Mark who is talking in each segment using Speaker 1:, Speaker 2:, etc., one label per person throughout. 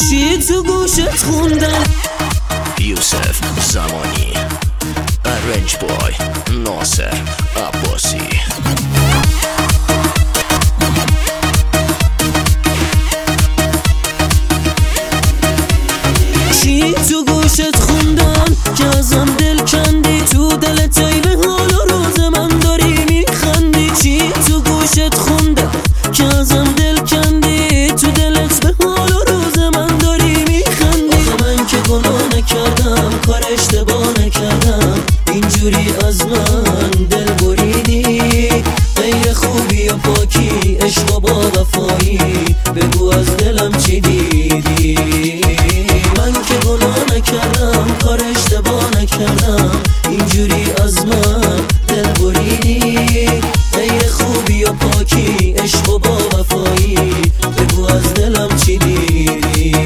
Speaker 1: چی تو گوشت خوندن؟
Speaker 2: یوسف زمانی، رنج بای ناصر عباسی.
Speaker 1: چی تو گوشت خوندن که ازم دل کندی؟ تو دلت ای به حال و روز من داری میخندی. چی تو گوشت خوندن که ازم دل کندی؟ تو دلت به حال و روز من داری میخندی. من که گناه نکردم، کار اشتباه نکردم، اینجوری از من دل بریدی. غیر خوبی و پاکی، عشق و با وفایی، بگو از دلم چی دیدی؟ من که گناه نکردم، کار اشتباه نکردم، اینجوری از من دل بریدی. غیر خوبی و پاکی، عشق و با وفایی، بگو از دلم چی دیدی؟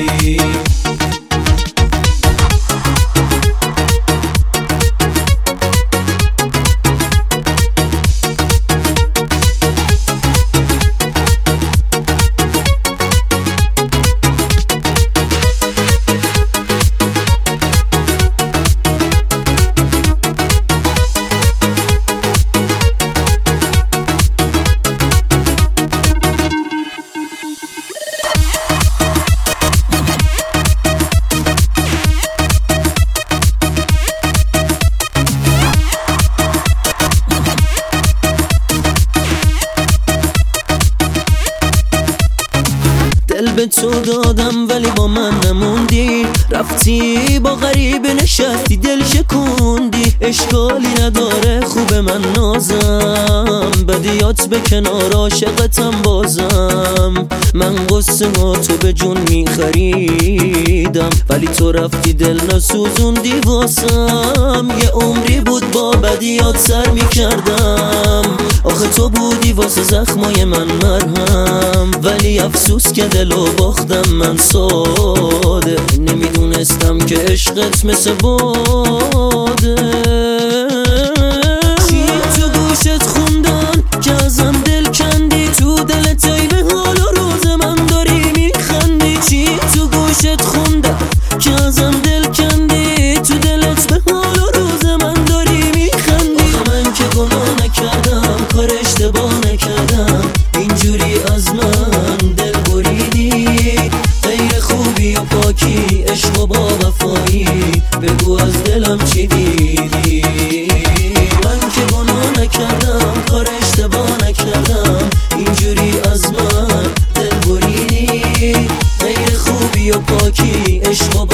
Speaker 1: دل به تو دادم ولی با من نموندی، رفتی با غریب نشستی دل شکوندی. اشکالی نداره خوب من نازم، بدیات به کنار عاشقتم بازم. من قصه ما تو به جون میخریدم، ولی تو رفتی دل نسوزوندی واسم. یه عمری بود با بدیات سر میکردم، آخه تو بودی واسه زخمای من مرهم. ولی افسوس که دلو باختم من ساده، نمیدونستم که عشقت مثل باده. چی تو گوشت خوندن که ازم دل کندی؟ تو دلت ای به حال و روز من داری میخندی. چی تو گوشت خوندن که ازم دل کندی؟ تو دلت به حال و روز من داری میخندی. من که گناه نکردم، کار اشتباه نکردم، اینجوری از من دل بریدی. غیر خوبی و پاکی، عشق و با وفایی، بگو از دلم چی دیدی؟ من که گناه نکردم، کار اشتباه نکردم، اینجوری از من دل بریدی. غیر خوبی و پاکی، عشق و